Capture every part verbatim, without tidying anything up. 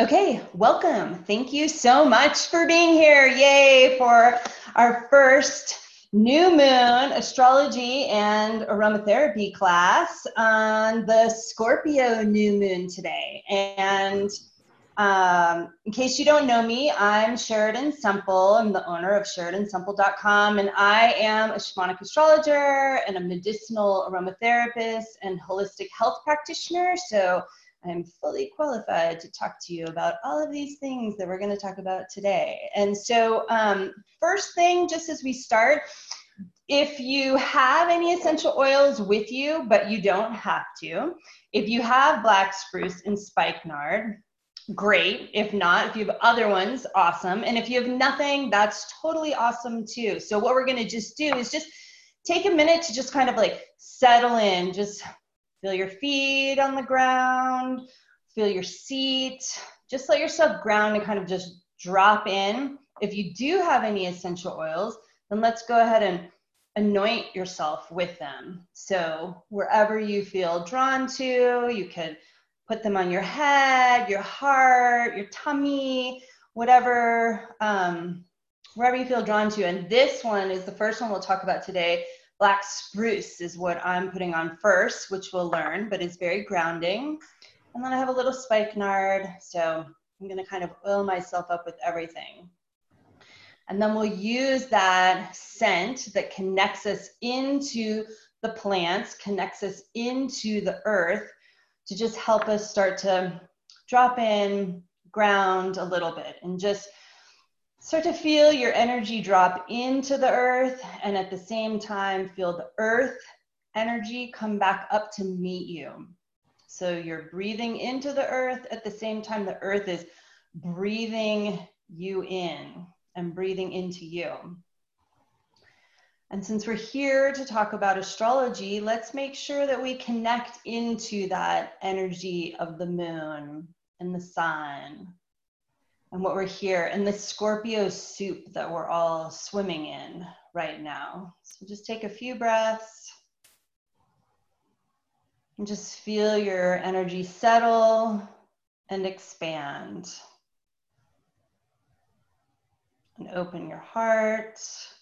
Okay, welcome. Thank you so much for being here. Yay for our first new moon astrology and aromatherapy class on the Scorpio new moon today. And um, in case you don't know me, I'm Sheridan Semple. I'm the owner of Sheridan Semple dot com, and I am a shamanic astrologer and a medicinal aromatherapist and holistic health practitioner. So I'm fully qualified to talk to you about all of these things that we're going to talk about today. And so um, first thing, just as we start, if you have any essential oils with you, but you don't have to, if you have black spruce and spikenard, great. If not, if you have other ones, awesome. And if you have nothing, that's totally awesome too. So what we're going to just do is just take a minute to just kind of like settle in, just feel your feet on the ground, feel your seat, just let yourself ground and kind of just drop in. If you do have any essential oils, then let's go ahead and anoint yourself with them. So wherever you feel drawn to, you could put them on your head, your heart, your tummy, whatever, um, wherever you feel drawn to. And this one is the first one we'll talk about today. Black spruce is what I'm putting on first, which we'll learn, but it's very grounding. And then I have a little spikenard, so I'm gonna kind of oil myself up with everything. And then we'll use that scent that connects us into the plants, connects us into the earth, to just help us start to drop in, ground a little bit, and just start to feel your energy drop into the earth, and at the same time, feel the earth energy come back up to meet you. So you're breathing into the earth, at the same time, the earth is breathing you in and breathing into you. And since we're here to talk about astrology, let's make sure that we connect into that energy of the moon and the sun and what we're here, and the Scorpio soup that we're all swimming in right now. So just take a few breaths and just feel your energy settle and expand. And open your heart.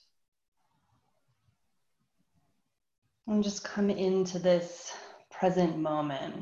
And just come into this present moment.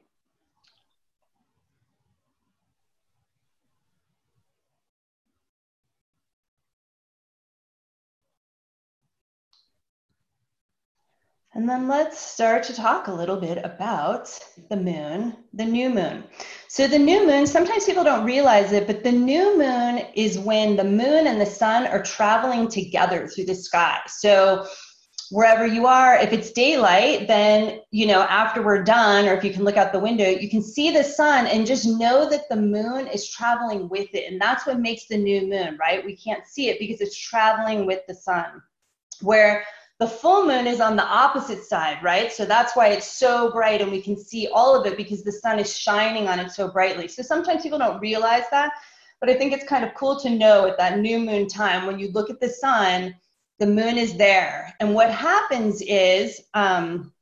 And then let's start to talk a little bit about the moon, the new moon. So the new moon, sometimes people don't realize it, but the new moon is when the moon and the sun are traveling together through the sky. So wherever you are, if it's daylight, then, you know, after we're done, or if you can look out the window, you can see the sun and just know that the moon is traveling with it. And that's what makes the new moon, right? We can't see it because it's traveling with the sun. Where the full moon is on the opposite side, right? So that's why it's so bright and we can see all of it, because the sun is shining on it so brightly. So sometimes people don't realize that, but I think it's kind of cool to know at that new moon time, when you look at the sun, the moon is there. And what happens is um,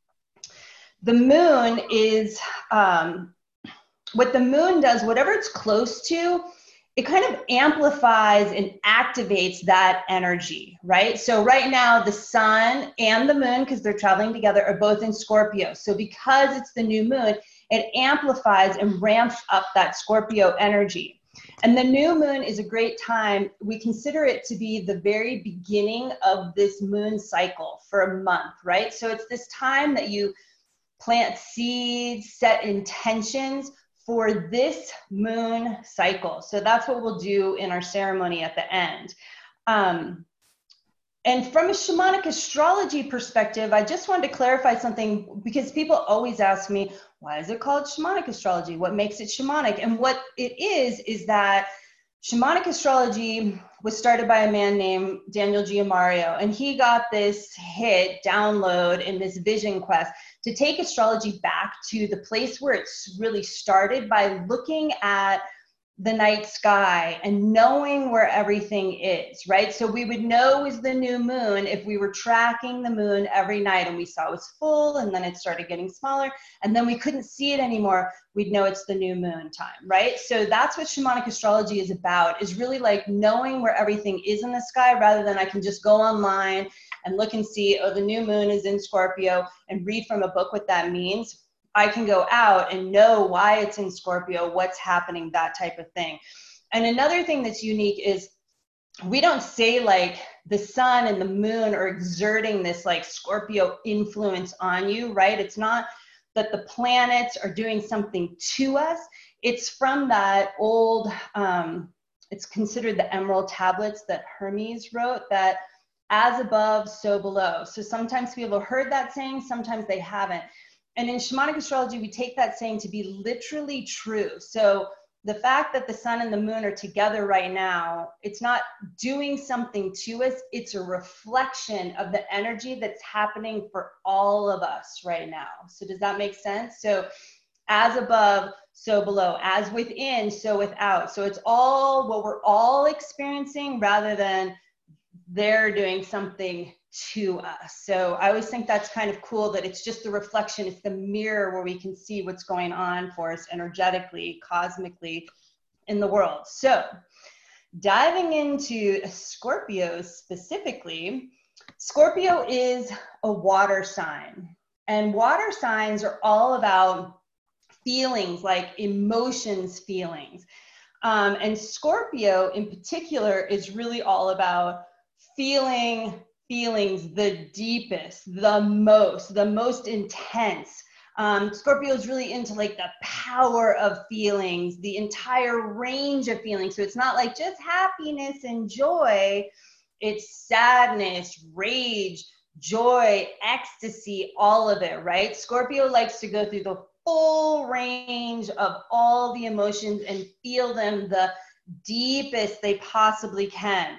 the moon is, um, what the moon does, whatever it's close to, it kind of amplifies and activates that energy, right? So right now, the sun and the moon, because they're traveling together, are both in Scorpio. So because it's the new moon, it amplifies and ramps up that Scorpio energy. And the new moon is a great time. We consider it to be the very beginning of this moon cycle for a month, right? So it's this time that you plant seeds, set intentions for this moon cycle. So that's what we'll do in our ceremony at the end. Um, and from a shamanic astrology perspective, I just wanted to clarify something, because people always ask me, why is it called shamanic astrology? What makes it shamanic? And what it is, is that shamanic astrology was started by a man named Daniel Giamario, and he got this hit, download, in this vision quest to take astrology back to the place where it's really started, by looking at the night sky and knowing where everything is, right? So we would know it was the new moon if we were tracking the moon every night and we saw it was full and then it started getting smaller and then we couldn't see it anymore. We'd know it's the new moon time, right? So that's what shamanic astrology is about, is really like knowing where everything is in the sky rather than I can just go online and look and see, oh, the new moon is in Scorpio and read from a book what that means. I can go out and know why it's in Scorpio, what's happening, that type of thing. And another thing that's unique is we don't say like the sun and the moon are exerting this like Scorpio influence on you, right? It's not that the planets are doing something to us. It's from that old, um, it's considered the Emerald Tablets that Hermes wrote, that as above, so below. So sometimes people have heard that saying, sometimes they haven't. And in shamanic astrology, we take that saying to be literally true. So the fact that the sun and the moon are together right now, it's not doing something to us. It's a reflection of the energy that's happening for all of us right now. So does that make sense? So as above, so below, as within, so without. So it's all what we're all experiencing rather than they're doing something to us. So I always think that's kind of cool that it's just the reflection, it's the mirror where we can see what's going on for us energetically, cosmically in the world. So diving into Scorpio specifically, Scorpio is a water sign, and water signs are all about feelings, like emotions, feelings. Um, and Scorpio in particular is really all about feeling feelings the deepest, the most, the most intense. Um, Scorpio is really into like the power of feelings, the entire range of feelings. So it's not like just happiness and joy, it's sadness, rage, joy, ecstasy, all of it, right? Scorpio likes to go through the full range of all the emotions and feel them the deepest they possibly can.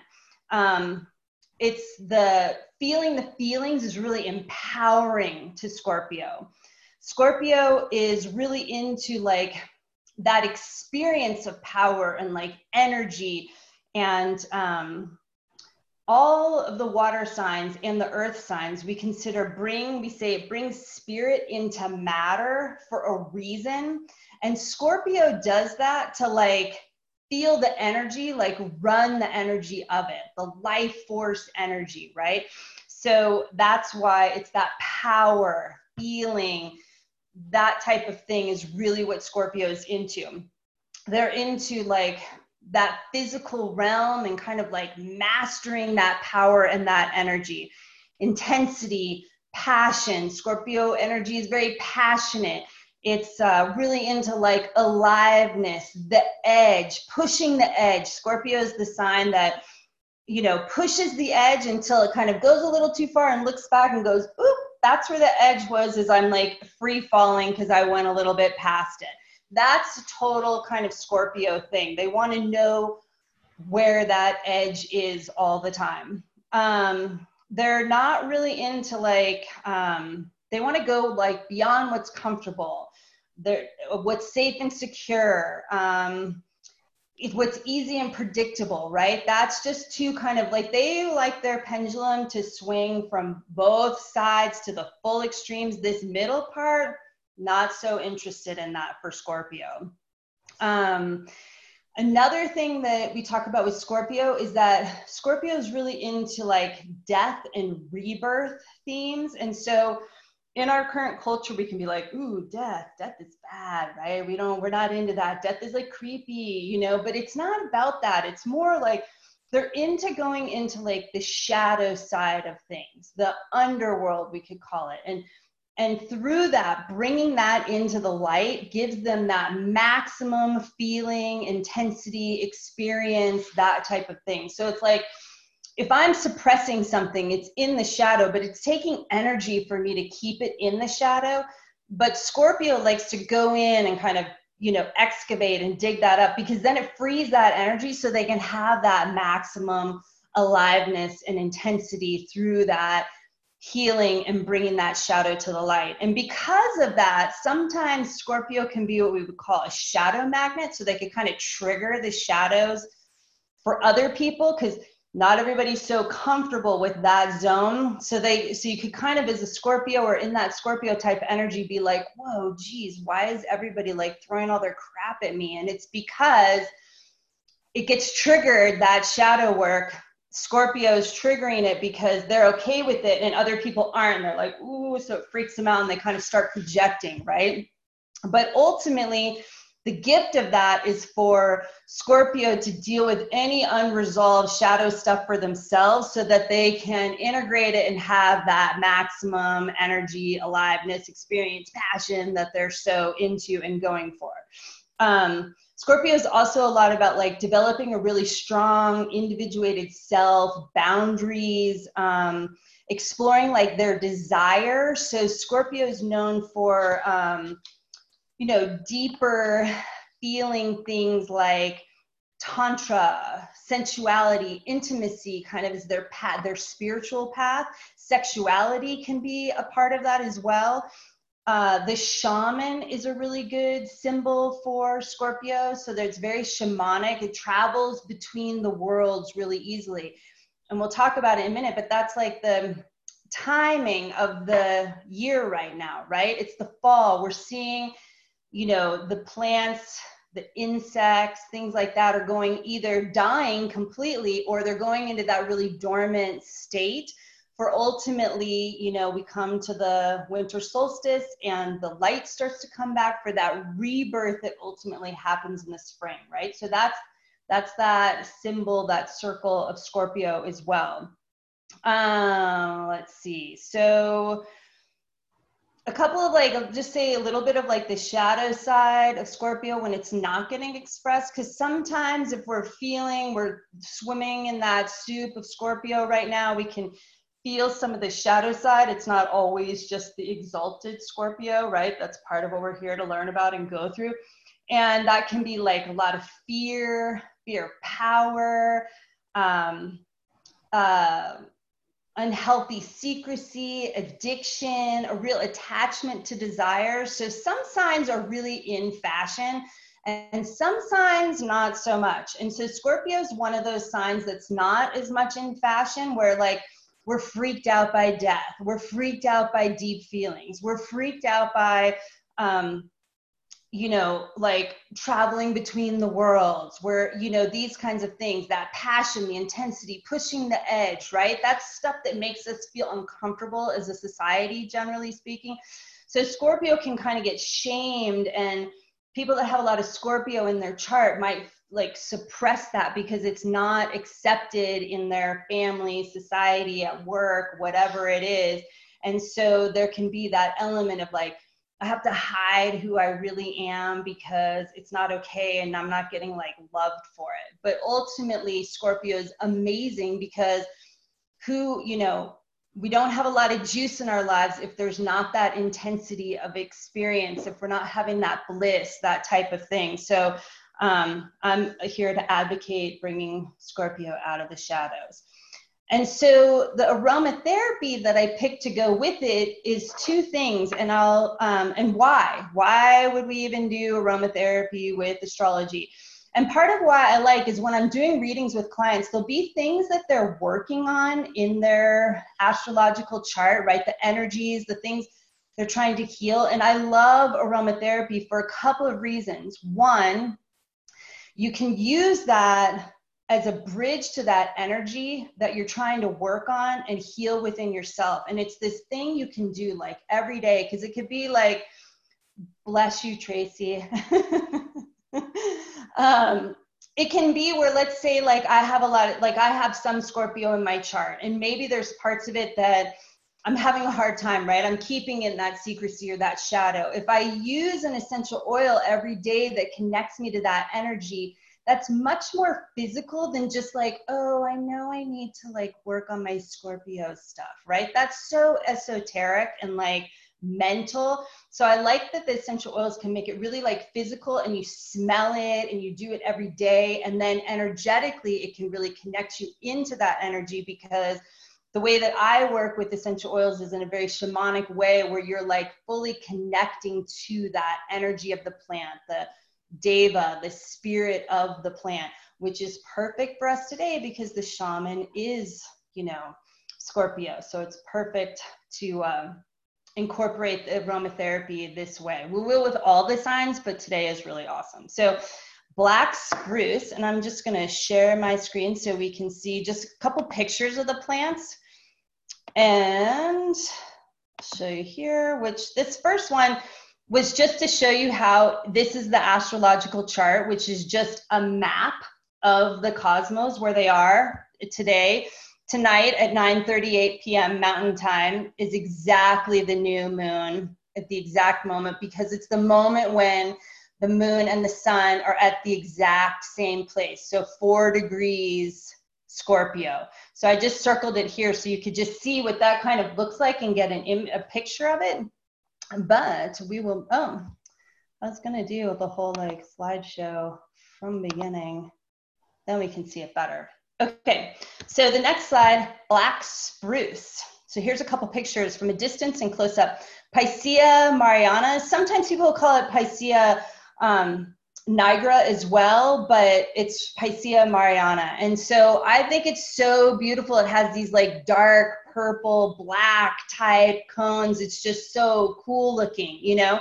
Um, It's the feeling the feelings is really empowering to Scorpio. Scorpio is really into like that experience of power and like energy, and um, all of the water signs and the earth signs we consider bring, we say it brings spirit into matter for a reason. And Scorpio does that to like feel the energy, like run the energy of it, the life force energy, right? So that's why it's that power, feeling, that type of thing is really what Scorpio is into. They're into like that physical realm and kind of like mastering that power and that energy, intensity, passion. Scorpio energy is very passionate. It's uh, really into like aliveness, the edge, pushing the edge. Scorpio is the sign that, you know, pushes the edge until it kind of goes a little too far and looks back and goes, oop, that's where the edge was, is I'm like free falling because I went a little bit past it. That's a total kind of Scorpio thing. They want to know where that edge is all the time. Um, they're not really into like, um, they want to go like beyond what's comfortable. They're, what's safe and secure, um, it, what's easy and predictable, right? That's just too kind of like, they like their pendulum to swing from both sides to the full extremes. This middle part, not so interested in that for Scorpio. Um, another thing that we talk about with Scorpio is that Scorpio is really into like death and rebirth themes. And so in our current culture, we can be like, ooh, death, death is bad, right? We don't, we're not into that. Death is like creepy, you know, but it's not about that. It's more like they're into going into like the shadow side of things, the underworld, we could call it. And, and through that, bringing that into the light gives them that maximum feeling, intensity, experience, that type of thing. So it's like, if I'm suppressing something, it's in the shadow, but it's taking energy for me to keep it in the shadow. But Scorpio likes to go in and kind of, you know, excavate and dig that up, because then it frees that energy so they can have that maximum aliveness and intensity through that healing and bringing that shadow to the light. And because of that, sometimes Scorpio can be what we would call a shadow magnet. So they could kind of trigger the shadows for other people, because not everybody's so comfortable with that zone. So they, so you could kind of, as a Scorpio or in that Scorpio type energy, be like, whoa, geez, why is everybody like throwing all their crap at me? And it's because it gets triggered, that shadow work. Scorpio's triggering it because they're okay with it and other people aren't. They're like, ooh, so it freaks them out and they kind of start projecting, right? But ultimately, the gift of that is for Scorpio to deal with any unresolved shadow stuff for themselves so that they can integrate it and have that maximum energy, aliveness, experience, passion that they're so into and going for. Um, Scorpio is also a lot about like developing a really strong individuated self, boundaries, um, exploring like their desire. So Scorpio is known for, um, you know, deeper feeling things like tantra, sensuality, intimacy kind of is their path, their spiritual path. Sexuality can be a part of that as well. Uh, the shaman is a really good symbol for Scorpio. So that it's very shamanic. It travels between the worlds really easily. And we'll talk about it in a minute, but that's like the timing of the year right now, right? It's the fall. We're seeing, you know, the plants, the insects, things like that are going either dying completely or they're going into that really dormant state. For ultimately, you know, we come to the winter solstice and the light starts to come back for that rebirth that ultimately happens in the spring, right? So that's that's that symbol, that circle of Scorpio as well. Um, let's see. So a couple of like, I'll just say a little bit of like the shadow side of Scorpio when it's not getting expressed. Because sometimes if we're feeling, we're swimming in that soup of Scorpio right now, we can feel some of the shadow side. It's not always just the exalted Scorpio, right? That's part of what we're here to learn about and go through. And that can be like a lot of fear, fear of power, um, uh, unhealthy secrecy, addiction, a real attachment to desire. So some signs are really in fashion and some signs not so much. And so Scorpio is one of those signs that's not as much in fashion, where like we're freaked out by death, we're freaked out by deep feelings, we're freaked out by um, you know, like traveling between the worlds, where, you know, these kinds of things, that passion, the intensity, pushing the edge, right? That's stuff that makes us feel uncomfortable as a society, generally speaking. So Scorpio can kind of get shamed, and people that have a lot of Scorpio in their chart might like suppress that because it's not accepted in their family, society, at work, whatever it is. And so there can be that element of like, I have to hide who I really am because it's not okay and I'm not getting like loved for it. But ultimately, Scorpio is amazing because who, you know, we don't have a lot of juice in our lives if there's not that intensity of experience, if we're not having that bliss, that type of thing. So um, I'm here to advocate bringing Scorpio out of the shadows. And so the aromatherapy that I picked to go with it is two things, and I'll um, and why? Why would we even do aromatherapy with astrology? And part of why I like is when I'm doing readings with clients, there'll be things that they're working on in their astrological chart, right? The energies, the things they're trying to heal. And I love aromatherapy for a couple of reasons. One, you can use that as a bridge to that energy that you're trying to work on and heal within yourself. And it's this thing you can do like every day, because it could be like, bless you, Tracy. um, it can be where, let's say, like I have a lot of, like I have some Scorpio in my chart, and maybe there's parts of it that I'm having a hard time, right? I'm keeping in that secrecy or that shadow. If I use an essential oil every day that connects me to that energy, that's much more physical than just like, oh, I know I need to like work on my Scorpio stuff, right? That's so esoteric and like mental. So I like that the essential oils can make it really like physical, and you smell it and you do it every day. And then energetically, it can really connect you into that energy, because the way that I work with essential oils is in a very shamanic way where you're like fully connecting to that energy of the plant, the deva, the spirit of the plant, which is perfect for us today because the shaman is, you know, Scorpio. So it's perfect to uh, incorporate the aromatherapy this way. We will with all the signs, but today is really awesome. So black spruce, and I'm just going to share my screen so we can see just a couple pictures of the plants. And I'll show you here, which this first one was just to show you how this is the astrological chart, which is just a map of the cosmos where they are today. Tonight at nine thirty-eight p m Mountain Time is exactly the new moon at the exact moment, because it's the moment when the moon and the sun are at the exact same place. So four degrees Scorpio. So I just circled it here so you could just see what that kind of looks like and get an im a picture of it. But we will, oh, I was gonna do the whole like slideshow from beginning. Then we can see it better. Okay, so the next slide, black spruce. So here's a couple pictures from a distance and close up. Picea mariana, sometimes people call it Picea um, nigra as well, but it's Picea mariana. And so I think it's so beautiful. It has these like dark purple, black type cones. It's just so cool looking, you know?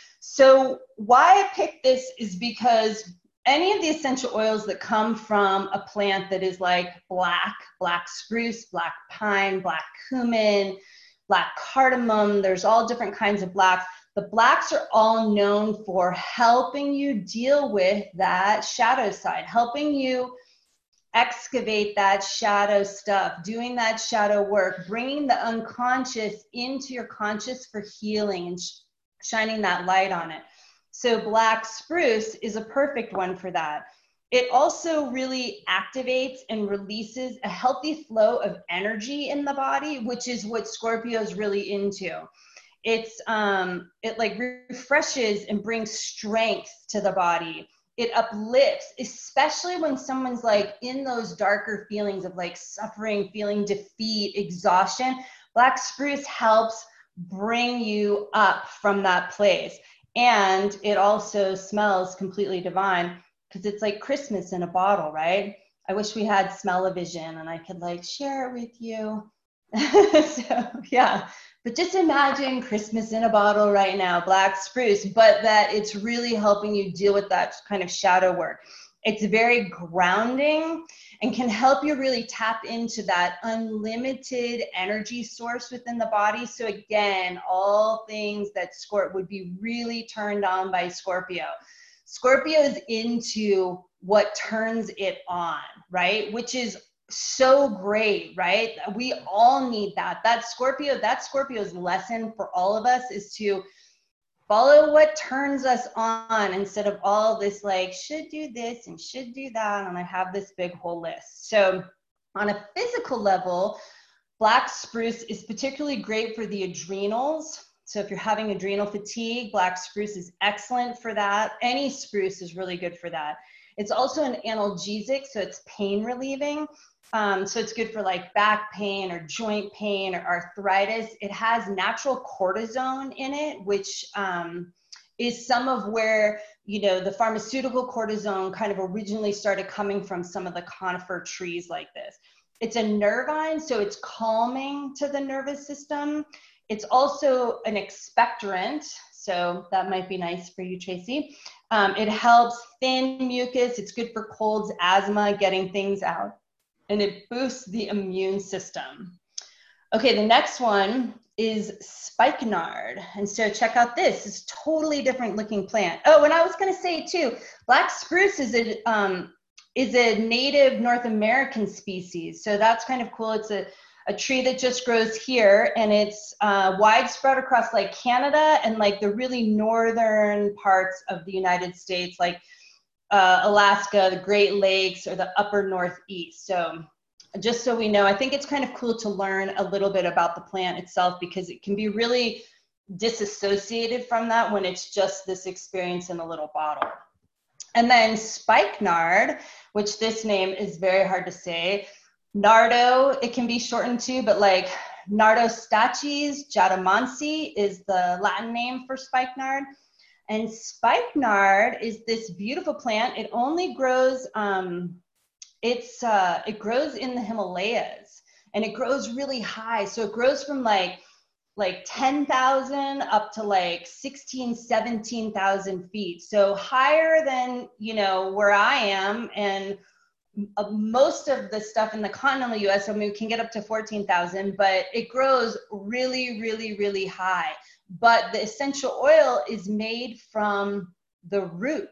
So why I picked this is because any of the essential oils that come from a plant that is like black, black spruce, black pine, black cumin, black cardamom, there's all different kinds of blacks. The blacks are all known for helping you deal with that shadow side, helping you excavate that shadow stuff, doing that shadow work, bringing the unconscious into your conscious for healing and sh shining that light on it. So black spruce is a perfect one for that. It also really activates and releases a healthy flow of energy in the body, which is what Scorpio is really into. It's, um, it like refreshes and brings strength to the body. It uplifts, especially when someone's like in those darker feelings of like suffering, feeling defeat, exhaustion. Black spruce helps bring you up from that place. And it also smells completely divine because it's like Christmas in a bottle, right? I wish we had smell-o-vision and I could like share it with you. So yeah, but just imagine Christmas in a bottle right now, black spruce, but that it's really helping you deal with that kind of shadow work. It's very grounding and can help you really tap into that unlimited energy source within the body. So again, all things that Scorp would be really turned on by Scorpio. Scorpio is into what turns it on, right? Which is so great, right? We all need that. That Scorpio, that Scorpio's lesson for all of us is to follow what turns us on instead of all this like should do this and should do that. And I have this big whole list. So on a physical level, black spruce is particularly great for the adrenals. So if you're having adrenal fatigue, black spruce is excellent for that. Any spruce is really good for that. It's also an analgesic, so it's pain relieving. Um, so it's good for like back pain or joint pain or arthritis. It has natural cortisone in it, which um, is some of where, you know, the pharmaceutical cortisone kind of originally started coming from some of the conifer trees like this. It's a nervine, so it's calming to the nervous system. It's also an expectorant, so that might be nice for you, Tracy. Um, it helps thin mucus. It's good for colds, asthma, getting things out. And it boosts the immune system. Okay, the next one is spikenard. And so check out this, it's a totally different looking plant. Oh, and I was gonna say too, black spruce is a, um, is a native North American species. So that's kind of cool. It's a, a tree that just grows here, and it's uh, widespread across like Canada and like the really northern parts of the United States, like Uh, Alaska, the Great Lakes, or the upper Northeast. So just so we know, I think it's kind of cool to learn a little bit about the plant itself because it can be really disassociated from that when it's just this experience in a little bottle. And then spikenard, which this name is very hard to say, Nardo, it can be shortened too, but like Nardo stachys jatamansi is the Latin name for spikenard. And spikenard is this beautiful plant. It only grows, um, it's uh, it grows in the Himalayas, and it grows really high. So it grows from like like ten thousand up to like sixteen, seventeen thousand feet. So higher than, you know, where I am. And uh, most of the stuff in the continental U S, I mean, we can get up to fourteen thousand, but it grows really, really, really high. But the essential oil is made from the root.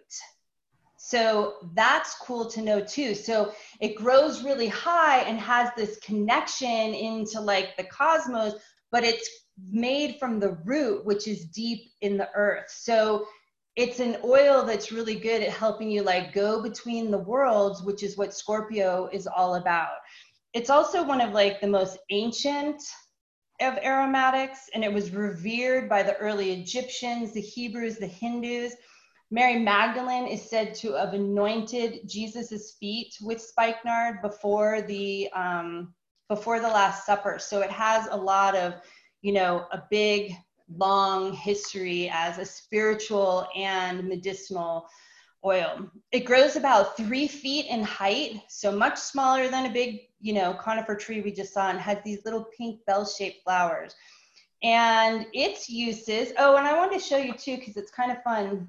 So that's cool to know too. So it grows really high and has this connection into like the cosmos, but it's made from the root, which is deep in the earth. So it's an oil that's really good at helping you like go between the worlds, which is what Scorpio is all about. It's also one of like the most ancient of aromatics, and it was revered by the early Egyptians, the Hebrews, the Hindus. Mary Magdalene is said to have anointed Jesus's feet with spikenard before the um, before the Last Supper. So it has a lot of, you know, a big, long history as a spiritual and medicinal oil. It grows about three feet in height, so much smaller than a big, you know, conifer tree we just saw, and has these little pink bell-shaped flowers. And its uses, oh, and I wanted to show you too, because it's kind of fun.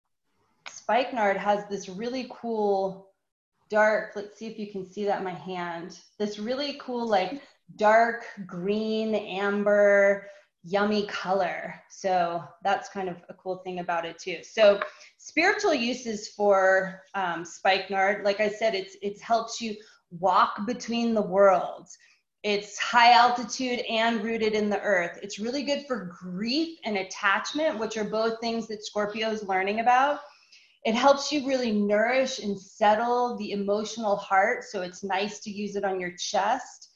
Spikenard has this really cool dark, let's see if you can see that in my hand, this really cool like dark green, amber, yummy color. So that's kind of a cool thing about it too. So spiritual uses for um, spikenard, like I said, it's it helps you walk between the worlds. It's high altitude and rooted in the earth. It's really good for grief and attachment, which are both things that Scorpio is learning about. It helps you really nourish and settle the emotional heart, so it's nice to use it on your chest.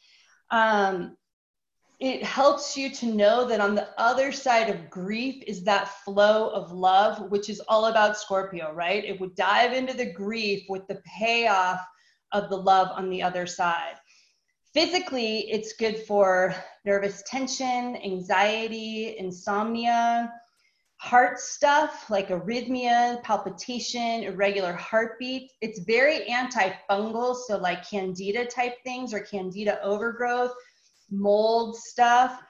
Um, it helps you to know that on the other side of grief is that flow of love, which is all about Scorpio, right? It would dive into the grief with the payoff of the love on the other side. Physically, it's good for nervous tension, anxiety, insomnia, heart stuff like arrhythmia, palpitation, irregular heartbeat. It's very antifungal, so like candida type things or candida overgrowth, mold stuff,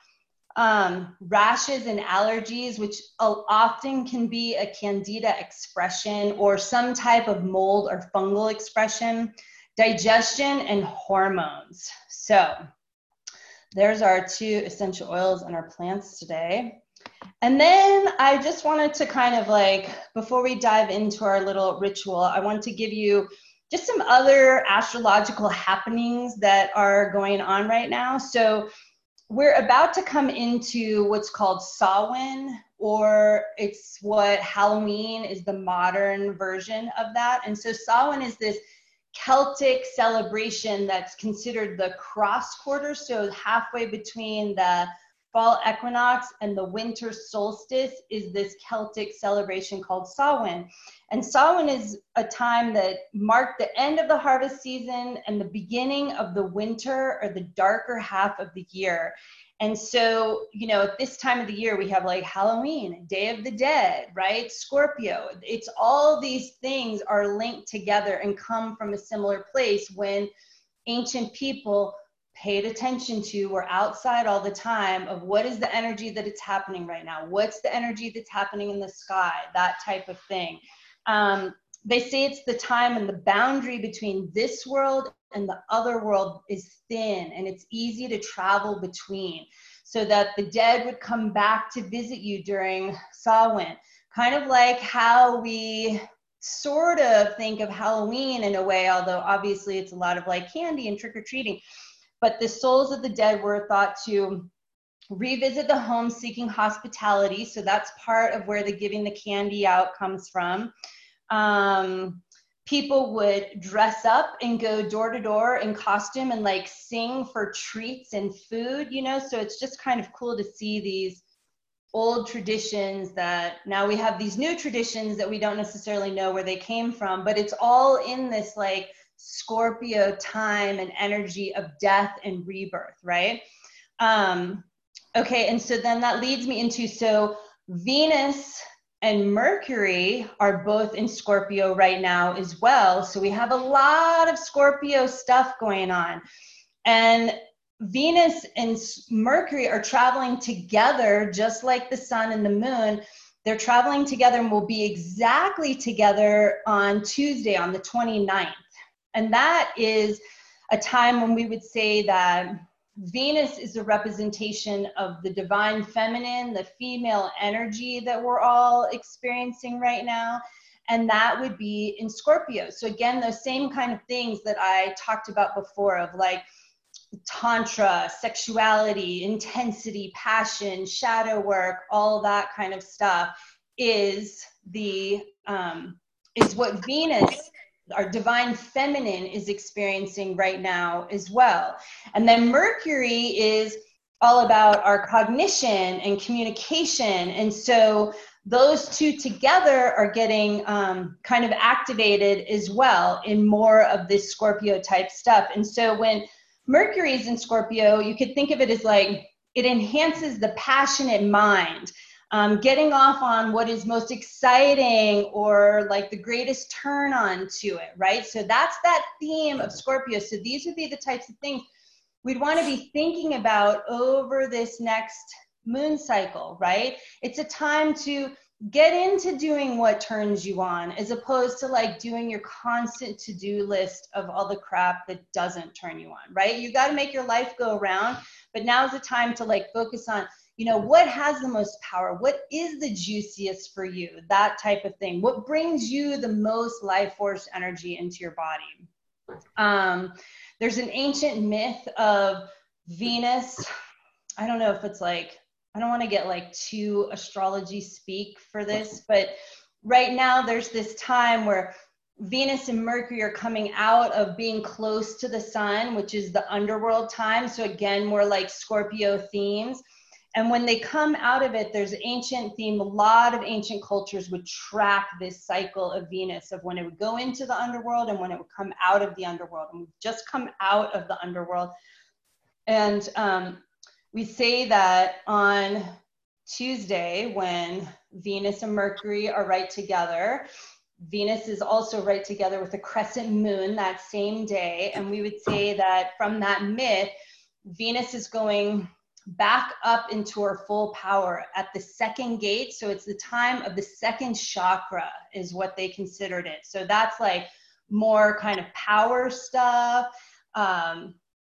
um, rashes and allergies, which often can be a candida expression or some type of mold or fungal expression, digestion, and hormones. So there's our two essential oils and our plants today. And then I just wanted to kind of like, before we dive into our little ritual, I want to give you just some other astrological happenings that are going on right now. So we're about to come into what's called Samhain, or it's what Halloween is the modern version of that. And so Samhain is this Celtic celebration that's considered the cross quarter, so halfway between the fall equinox and the winter solstice is this Celtic celebration called Samhain. And Samhain is a time that marked the end of the harvest season and the beginning of the winter or the darker half of the year. And so, you know, at this time of the year, we have like Halloween, Day of the Dead, right? Scorpio. It's all these things are linked together and come from a similar place when ancient people paid attention to, were outside all the time of what is the energy that it's happening right now? What's the energy that's happening in the sky? That type of thing. Um, they say it's the time when the boundary between this world and the other world is thin and it's easy to travel between, so that the dead would come back to visit you during Samhain. Kind of like how we sort of think of Halloween in a way, although obviously it's a lot of like candy and trick-or-treating. But the souls of the dead were thought to revisit the home seeking hospitality. So that's part of where the giving the candy out comes from. Um, people would dress up and go door to door in costume and like sing for treats and food, you know? So it's just kind of cool to see these old traditions that now we have these new traditions that we don't necessarily know where they came from, but it's all in this like Scorpio time and energy of death and rebirth, right? Um, okay, and so then that leads me into, so Venus and Mercury are both in Scorpio right now as well. So we have a lot of Scorpio stuff going on. And Venus and Mercury are traveling together, just like the sun and the moon. They're traveling together and will be exactly together on Tuesday, on the twenty-ninth. And that is a time when we would say that Venus is a representation of the divine feminine, the female energy that we're all experiencing right now. And that would be in Scorpio. So again, those same kind of things that I talked about before, of like tantra, sexuality, intensity, passion, shadow work, all that kind of stuff is the um, is what Venus, our divine feminine, is experiencing right now as well. And then Mercury is all about our cognition and communication. And so those two together are getting um, kind of activated as well in more of this Scorpio type stuff. And so when Mercury is in Scorpio, you could think of it as like, it enhances the passionate mind, um, getting off on what is most exciting or like the greatest turn on to it, right? So that's that theme of Scorpio. So these would be the types of things we'd want to be thinking about over this next moon cycle, right? It's a time to get into doing what turns you on, as opposed to like doing your constant to-do list of all the crap that doesn't turn you on, right? You got to make your life go around, but now's the time to like focus on, you know, what has the most power? What is the juiciest for you? That type of thing. What brings you the most life force energy into your body? Um, there's an ancient myth of Venus. I don't know if it's like, I don't want to get like too astrology speak for this, but right now there's this time where Venus and Mercury are coming out of being close to the sun, which is the underworld time. So again, more like Scorpio themes. And when they come out of it, there's ancient theme. A lot of ancient cultures would track this cycle of Venus, of when it would go into the underworld and when it would come out of the underworld. And we've just come out of the underworld. And um, we say that on Tuesday, when Venus and Mercury are right together, Venus is also right together with a crescent moon that same day. And we would say that from that myth, Venus is going back up into her full power at the second gate. So it's the time of the second chakra is what they considered it. So that's like more kind of power stuff, um,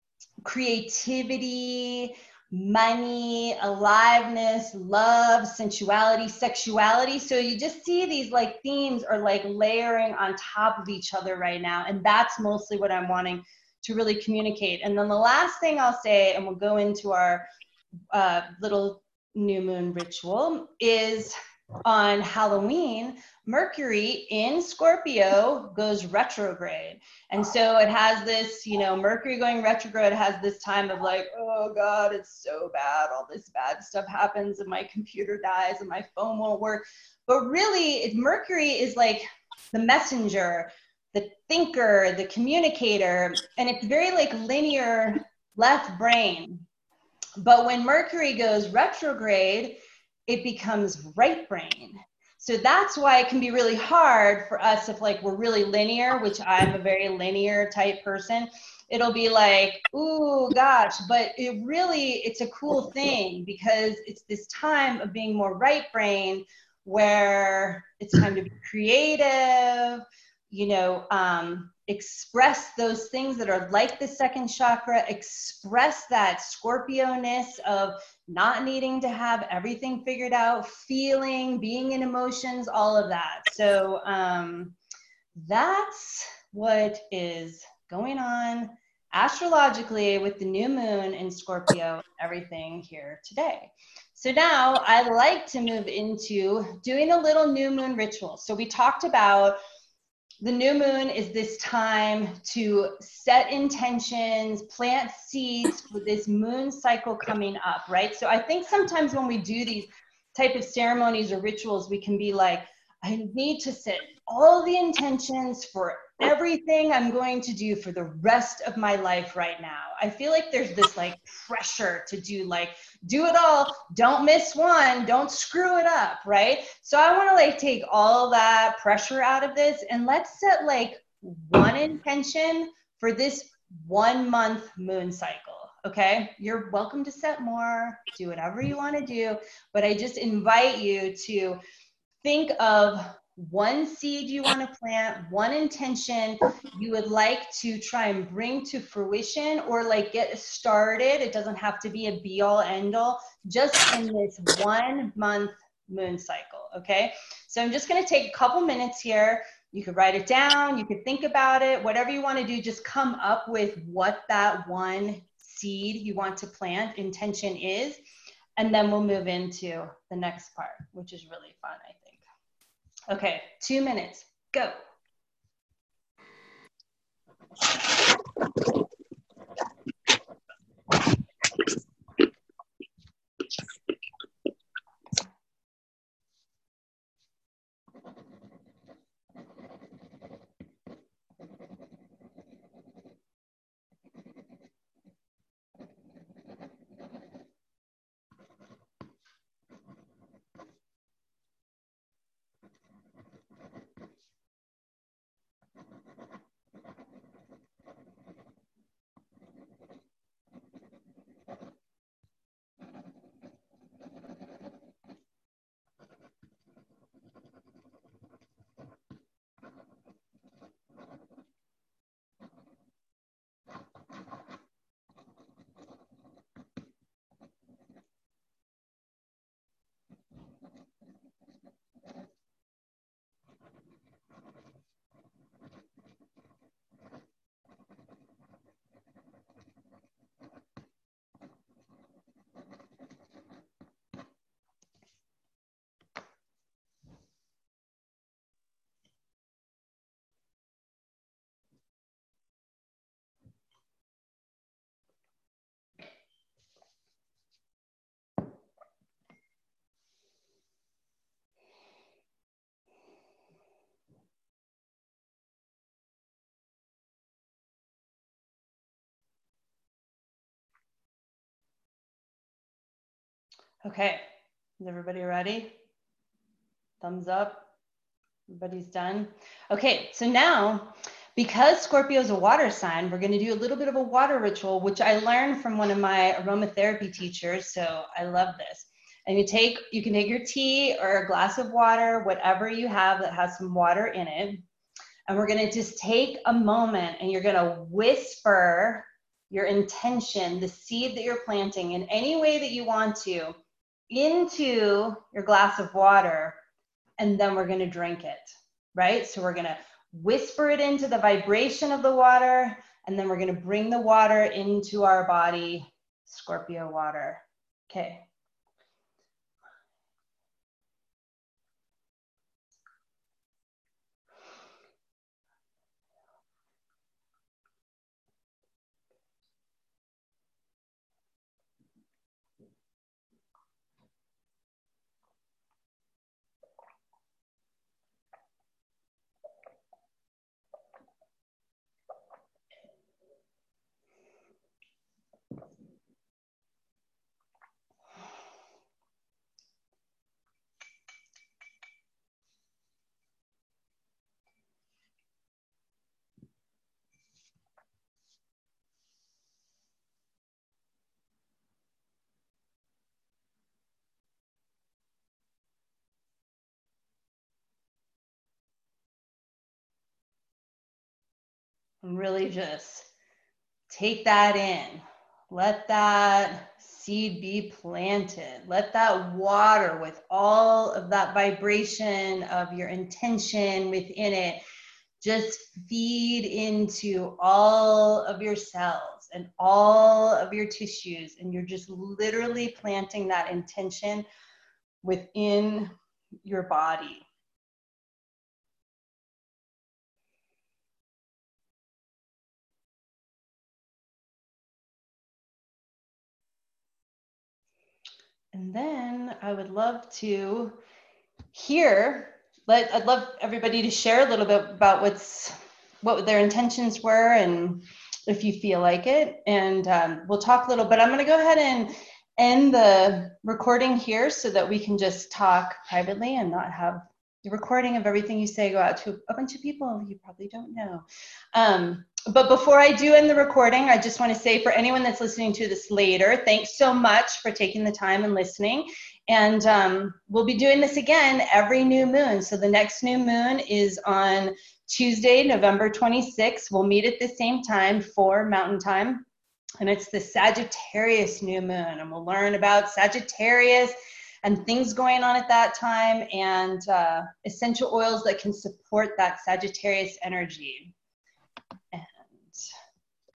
creativity, money, aliveness, love, sensuality, sexuality. So you just see these like themes are like layering on top of each other right now. And that's mostly what I'm wanting to really communicate. And then the last thing I'll say, and we'll go into our uh, little new moon ritual, is on Halloween, Mercury in Scorpio goes retrograde. And so it has this, you know, Mercury going retrograde has this time of like, oh God, it's so bad. All this bad stuff happens and my computer dies and my phone won't work. But really, it, Mercury is like the messenger, the thinker, the communicator, and it's very like linear left brain. But when Mercury goes retrograde, it becomes right brain. So that's why it can be really hard for us if like we're really linear, which I'm a very linear type person. It'll be like, ooh, gosh, but it really, it's a cool thing because it's this time of being more right brain where it's time to be creative, you know, um, express those things that are like the second chakra, express that Scorpio-ness of not needing to have everything figured out, feeling, being in emotions, all of that. So um, that's what is going on astrologically with the new moon in Scorpio, everything here today. So now I'd like to move into doing a little new moon ritual. So we talked about the new moon is this time to set intentions, plant seeds for this moon cycle coming up, right? So I think sometimes when we do these type of ceremonies or rituals, we can be like, I need to set all the intentions for everything I'm going to do for the rest of my life right now. I feel like there's this like pressure to do like, do it all, don't miss one, don't screw it up, right? So I want to like take all that pressure out of this and let's set like one intention for this one month moon cycle. Okay, you're welcome to set more, do whatever you want to do, but I just invite you to think of one seed you want to plant, one intention you would like to try and bring to fruition or like get started. It doesn't have to be a be all end all, just in this one month moon cycle. Okay, so I'm just going to take a couple minutes here. You could write it down, you could think about it, whatever you want to do, just come up with what that one seed you want to plant intention is, and then we'll move into the next part, which is really fun, I think. Okay, two minutes, go. Okay, is everybody ready? Thumbs up, everybody's done. Okay, so now, because Scorpio is a water sign, we're gonna do a little bit of a water ritual, which I learned from one of my aromatherapy teachers, so I love this. And you take, you can take your tea or a glass of water, whatever you have that has some water in it, and we're gonna just take a moment and you're gonna whisper your intention, the seed that you're planting in any way that you want to, into your glass of water, and then we're going to drink it, right? So we're going to whisper it into the vibration of the water, and then we're going to bring the water into our body, Scorpio water. Okay. And really just take that in. Let that seed be planted. Let that water with all of that vibration of your intention within it just feed into all of your cells and all of your tissues. And you're just literally planting that intention within your body. And then I would love to hear let, I'd love everybody to share a little bit about what's, what their intentions were, and if you feel like it. And um, we'll talk a little, but I'm going to go ahead and end the recording here so that we can just talk privately and not have the recording of everything you say go out to a bunch of people you probably don't know. Um, but before I do end the recording, I just want to say, for anyone that's listening to this later, thanks so much for taking the time and listening. And um, we'll be doing this again every new moon. So the next new moon is on Tuesday, November twenty-sixth. We'll meet at the same time for Mountain Time. And it's the Sagittarius new moon. And we'll learn about Sagittarius and things going on at that time, and uh, essential oils that can support that Sagittarius energy.